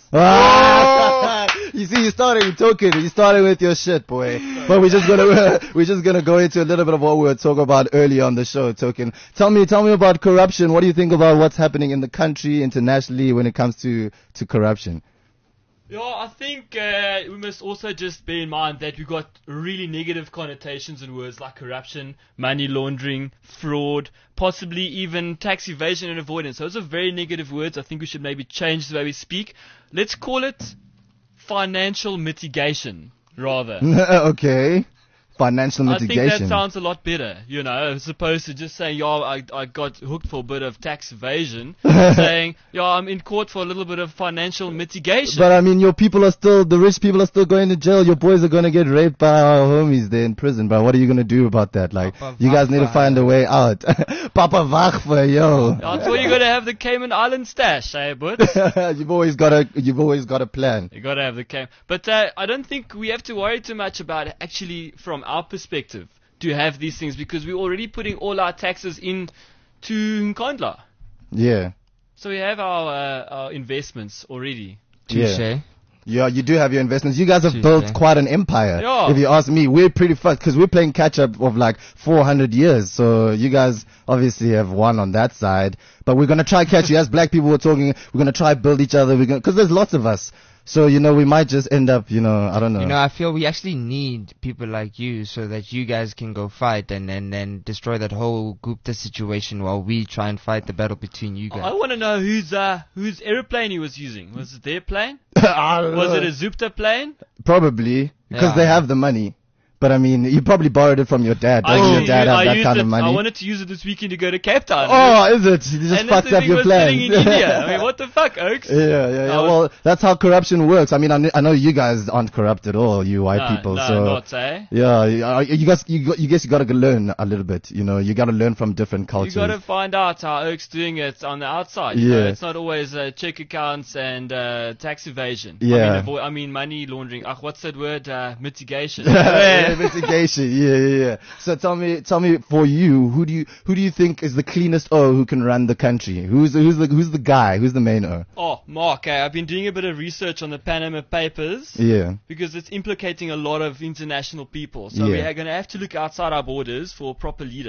Ah! You see, you started with token. You started with your shit, boy. But we're just gonna we're just gonna go into a little bit of what we were talking about earlier on the show. Token, tell me, tell me about corruption. What do you think about what's happening in the country, internationally, when it comes to to corruption? Yeah, I think uh, we must also just bear in mind that we've got really negative connotations in words like corruption, money laundering, fraud, possibly even tax evasion and avoidance. Those are very negative words. I think we should maybe change the way we speak. Let's call it financial mitigation, rather. Okay, financial I think mitigation. that sounds a lot better, you know, as opposed to just saying, yeah, I, I got hooked for a bit of tax evasion, saying, yeah, I'm in court for a little bit of financial mitigation. But I mean, your people are still, the rich people are still going to jail. Your boys are going to get raped by our homies there in prison, bro. What are you going to do about that? Like, Papa you guys need to Vachva. find a way out. Papa Vachva, yo. That's where you got to have the Cayman Island stash, eh, but you've always got a, you've always got a plan. you got to have the Cayman. But uh, I don't think we have to worry too much about it, actually, from our perspective, to have these things, because we're already putting all our taxes in to Nkandla. Yeah. So we have our, uh, our investments already. Touche. Yeah. Yeah, you do have your investments. You guys have Tuesday. built quite an empire. Yeah. If you ask me, we're pretty fast because we're playing catch up of like four hundred years. So you guys obviously have won on that side. But we're gonna try catch you. As black people, we're talking. We're gonna try build each other. We're gonna because there's lots of us. So you know we might just end up. You know I don't know. You know, I feel we actually need people like you so that you guys can go fight and and, and destroy that whole Gupta situation while we try and fight the battle between you I guys. want to know whose uh, whose aeroplane he was using. Was it their plane? I don't Was know. it a Zupta plane? Probably because Yeah. they have the money. But I mean, you probably borrowed it from your dad. I Doesn't your used dad it- have I that used kind it- of money? I wanted to use it this weekend to go to Cape Town. Oh, is it? You just and fucked this up thing your was plans. sitting in India. I mean, what the fuck, Oaks? Yeah, yeah, yeah. I was- Well, that's how corruption works. I mean, I, kn- I know you guys aren't corrupt at all, you white No, people. no, so not, eh? yeah, you, uh, you guys, you, got- you guess you got to learn a little bit. You know, you got to learn from different You cultures. got to find out how Oaks doing it on the outside. You know, Yeah. it's not always uh, check accounts and uh, tax evasion. I Yeah. mean, avo- I mean money laundering. Ach, what's that word? Uh, mitigation. yeah, mitigation. Yeah, yeah, yeah. So tell me, tell me, for you, who do you, who do you think is the cleanest O who can run the country? Who's the, who's the, who's the guy? Who's the main O? Oh, Mark, eh, I've been doing a bit of research on the Panama Papers. Yeah. Because it's implicating a lot of international people. So Yeah. we are going to have to look outside our borders for a proper leader.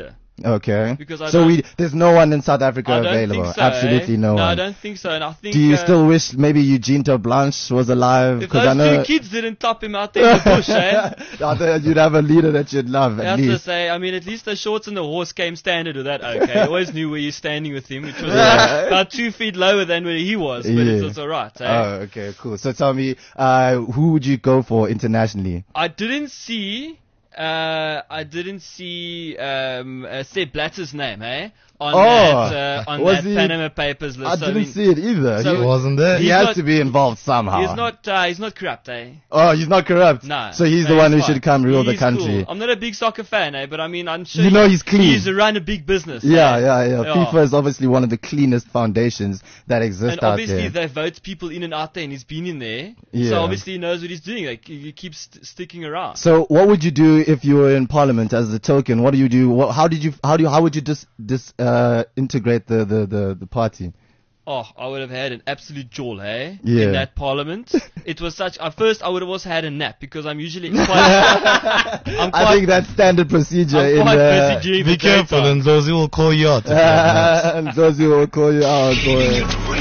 Okay. Because I so don't- we there's no one in South Africa I don't available. think so, Absolutely eh? no No, one. I don't think so. And I think. Do you uh, still wish maybe Eugene Blanche was alive? If Because I those know two kids didn't top him out there in the bush, eh? I think you'd have a leader that you'd love I at have to least. say, I mean, at least the shorts and the horse came standard with that. Okay, I always knew where you're standing with him, which was about, about two feet lower than where he was, but Yeah. it was alright. Eh? Oh, okay, cool. So tell me, uh, who would you go for internationally? I didn't see, uh, I didn't see um, uh, Sepp Blatter's name, eh? On Oh, that, uh, on was that he- Panama Papers list. I So, didn't mean, see it either. so- he, Wasn't there? he he's has not- to be involved somehow. He's not, uh, he's not corrupt, eh? Oh, he's not corrupt. No. So he's no, the one who fine. should come rule the He's country. cool. I'm not a big soccer fan, eh? But I mean, I'm sure You know he- he's clean. He's run a big business. Yeah, eh? yeah, yeah, Yeah. FIFA is obviously one of the cleanest foundations that exist And out obviously there. they vote people in and out there, and he's been in there. Yeah. So obviously he knows what he's doing. Like he he keeps st- sticking around. So what would you do if you were in Parliament as a token? What do you do? What, how did you? How do? You, how would you dis, dis uh, integrate the, the, the, the party? Oh, I would have had an absolute jaw, hey? Yeah. In that parliament. It was such. At first, I would have also had a nap because I'm usually quite. I'm quite. I think that's standard procedure I'm in quite the. busy during Be the careful, daytime. and Zosie will call you out. and those who will call you out, boy.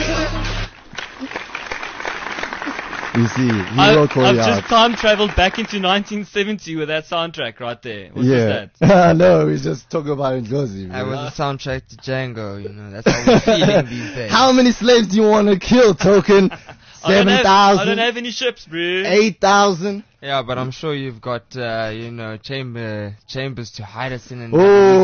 You see, he I, will call I've you just out. time traveled back into nineteen seventy with that soundtrack right there. What was Yeah. that? no, we just talking about Njozi. That bro. was the soundtrack to Django, you know, that's how we're feeling these days. How many slaves do you want to kill, token? I don't Seven have- I don't thousand? have any ships, bro. Eight thousand? Yeah, but I'm sure you've got, uh, you know, chamber chambers to hide us in. And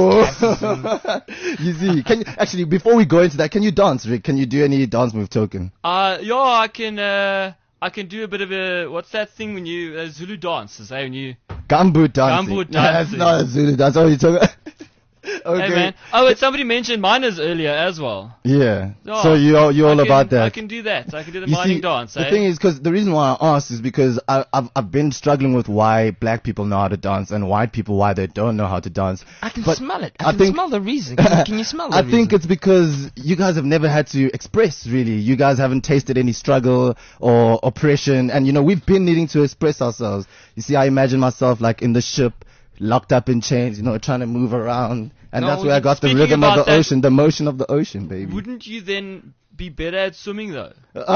Oh, you see, can you, actually, before we go into that, can you dance, Rick? Can you do any dance move, token? Uh, yeah, I can, uh, I can do a bit of a, what's that thing when you, uh, Zulu dances, eh? When you, Gumboot dancing. Gumboot No, that's dancing. not a Zulu dance. Oh, you talking? okay. hey man. Oh, and somebody mentioned miners earlier as well. Yeah. Oh, so you're you're I all can- about that. I can do that. I can do the You mining see, dance, the eh? thing is, because the reason why I asked is because I, I've I've been struggling with why black people know how to dance and white people why they don't know how to dance. I can But smell it. I, I can think- smell the reason. Can you, can you smell the I reason? think it's because you guys have never had to express, really. You guys haven't tasted any struggle or oppression. And, you know, we've been needing to express ourselves. You see, I imagine myself like in the ship, locked up in chains, you know, trying to move around. And No, that's where I got the speaking rhythm of about the that- ocean, the motion of the ocean, baby. Wouldn't you then be better at swimming though?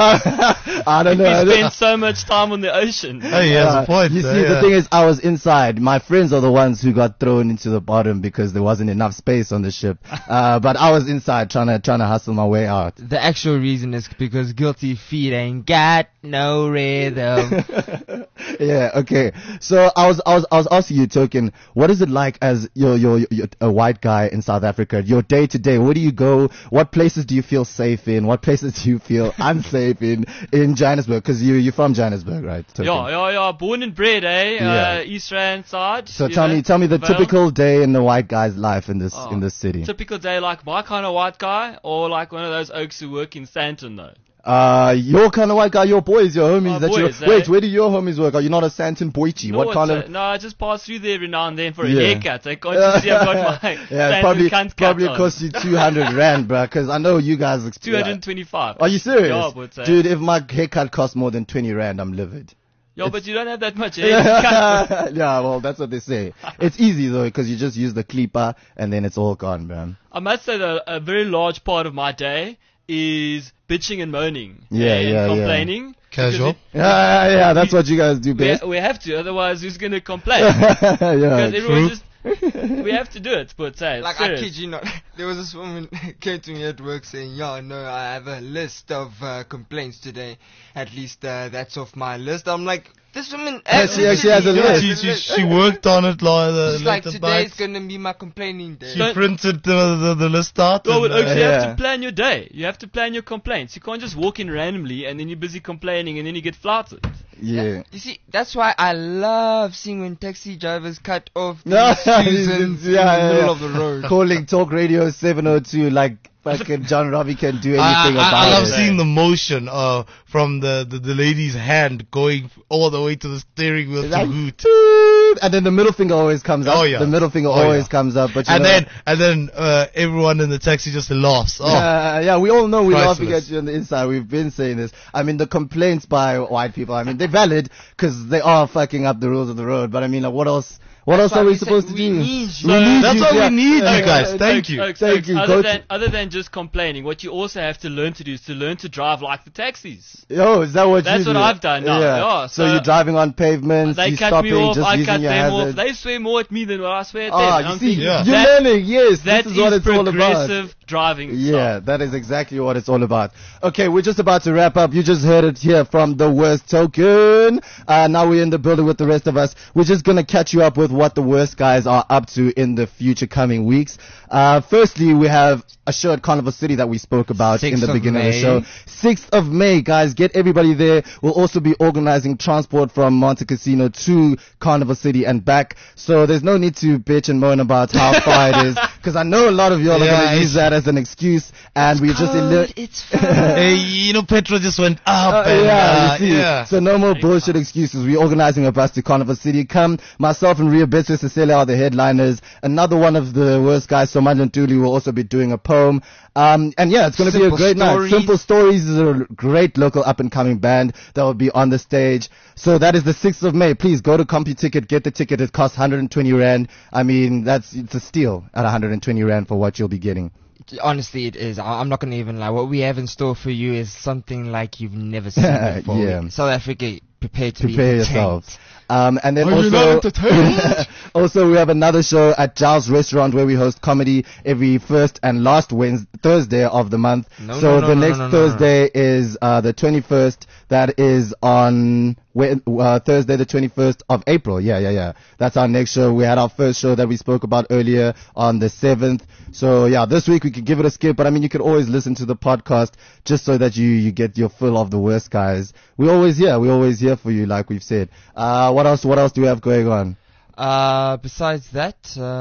I don't know. I You don't- spend so much time on the ocean. Hey, he has Uh, a point. You see, uh, the yeah. thing is, I was inside. My friends are the ones who got thrown into the bottom because there wasn't enough space on the ship. Uh, but I was inside trying to trying to hustle my way out. the actual reason is because guilty feet ain't got no rhythm. Yeah. Okay. So I was I was I was asking you, Token, what is it like as you're you're, you're a white guy in South Africa? Your day to day. Where do you go? What places do you feel safe in? What places do you feel unsafe in in Johannesburg? Because you you're from Johannesburg, right? Token? Yeah, yeah, yeah. Born and bred, eh? Yeah. Uh, East Rand side. So you tell know, me tell me the Vale. typical day in the white guy's life in this Oh, in this city. Typical day like my kind of white guy, or like one of those oaks who work in Santon though. Uh, your kind of white guy, your boys, your homies. My that boys, you wait, eh? where do your homies work? Are you not a Santon Boichi? No, What it's kind a- of? No, I just pass through there every now and then for a Yeah. haircut. I can't you see I've got my yeah, Santon probably cunt probably cut on. cost you two hundred rand, bruh. Because I know you guys. Ex- two hundred twenty-five. Are you serious, Yeah, but, uh, dude? If my haircut costs more than twenty rand, I'm livid. Yeah, but you don't have that much hair. You can't- yeah, well, that's what they say. It's easy though, because you just use the clipper and then it's all gone, man. I must say that a very large part of my day is bitching and moaning. Yeah, and yeah, yeah. complaining. Casual. Because Yeah, yeah, yeah, that's what you guys do it- We, best. we have to, otherwise who's going to complain? yeah, Because everyone true. just, we have to do it, but say, Like, serious. I kid you not, there was this woman came to me at work saying, yeah, no, I have a list of uh, complaints today. At least uh, that's off my list. I'm like, this woman Yeah, she actually has a Yeah, list. she, she, she worked on it like the It's like later today's bites. gonna be my complaining day. She Don't- printed the, the, the list out. No, but and, uh, actually you have yeah. to plan your day. You have to plan your complaints. You can't just walk in randomly and then you're busy complaining and then you get flouted. Yeah. You see, that's why I love seeing when taxi drivers cut off the No, Susans yeah, in yeah, the middle yeah. of the road. Calling Talk Radio seven oh two like fucking John Robbie can do anything I, I, about I love it. seeing the motion uh, from the, the, the lady's hand going all the way to the steering wheel It's to like, hoot. toot, and then the middle finger always comes up. Oh, yeah. The middle finger Oh, always yeah. comes up. But you And know, then and then uh, everyone in the taxi just laughs. Oh, Uh, yeah, we all know we're laughing Priceless. at you on the inside. We've been saying this. I mean, the complaints by white people, I mean, they're valid because they are fucking up the rules of the road. But I mean, like, what else What That's else are why we we said supposed to we do? need you. We need That's you, what yeah. we need, you Uh, guys. uh, Thank Oaks, you. Oaks, Thank Oaks, you. Other Go than, to- other than just complaining, what you also have to learn to do is to learn to drive like the taxis. Yo, is that what That's you what do? I've done now. Yeah, so, so you're driving on pavements, They you're cut stopping, me off, just I using cut your them hazard. off. They swear more at me than what I swear at Ah, them. you I'm see, thinking, Yeah. you're that, learning. Yes, that this is what is it's all about. progressive driving. Yeah, style. that is exactly what it's all about. Okay, we're just about to wrap up. You just heard it here from the Worst Token. Uh, now we're in the building with the rest of us. We're just gonna catch you up with what the Worst guys are up to in the future coming weeks. Uh, firstly, we have a show at Carnival City that we spoke about in sixth the of beginning of the May. show. sixth of May, guys, get everybody there. We'll also be organizing transport from Monte Casino to Carnival City and back. So there's no need to bitch and moan about how far it is, because I know a lot of y'all are Yeah, gonna use it's- that as an excuse, and we just ele- It's fun. Hey, you know, petrol just went up. Uh, and, yeah, uh, you see. yeah. So no more bullshit excuses. We're organizing a bus to Carnival City. Come, myself and Ria Bitsu Cecilia are the headliners. Another one of the Worst guys, Somanjan Tuli, will also be doing a poem. Um, and yeah, it's going to be a Simple great night. Stories. Simple Stories is a great local up and coming band that will be on the stage. So that is the sixth of May. Please go to CompuTicket, get the ticket. It costs one hundred twenty rand. I mean, that's, it's a steal at one hundred twenty rand for what you'll be getting. Honestly, it is. I- I'm not gonna even lie. What we have in store for you is something like you've never seen before. Yeah. South Africa, prepare to be Prepare entertained. yourself. Um, and then Are you not also, entertained? also we have another show at Giles Restaurant where we host comedy every first and last Wednesday, Thursday of the month. No, so no, no, the no, next no, no, no, Thursday is uh, the twenty-first. That is on Wed- uh, Thursday, the twenty-first of April. Yeah, yeah, yeah. That's our next show. We had our first show that we spoke about earlier on the seventh. So yeah, this week we could give it a skip, but I mean, you could always listen to the podcast just so that you, you get your fill of the Worst guys. We always here. We always here for you, like we've said. Uh, what else, what else do we have going on? Uh, besides that,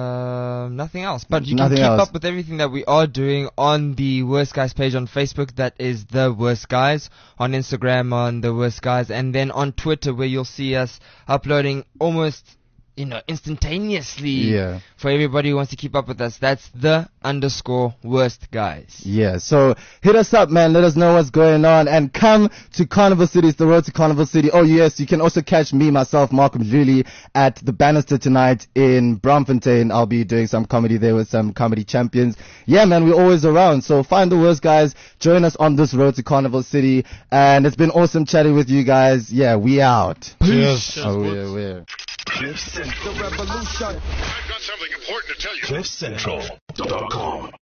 uh, nothing else. But you Nothing can keep else. up with everything that we are doing on the Worst Guys page on Facebook. That is The Worst Guys. On Instagram, on The Worst Guys. And then on Twitter, where you'll see us uploading almost, you know, instantaneously. Yeah. For everybody who wants to keep up with us, that's The underscore Worst Guys. Yeah, so hit us up, man. Let us know what's going on and come to Carnival City. It's the road to Carnival City. Oh, yes, you can also catch me, myself, Malcolm Luli, at the Bannister tonight in Braamfontein. I'll be doing some comedy there with some comedy champions. Yeah, man, we're always around. So find the Worst guys. Join us on this road to Carnival City. And it's been awesome chatting with you guys. Yeah, we out. Cheers. Oh, we're, we're. Cliff Central. The revolution. I've got something important to tell you. Cliff Central dot com.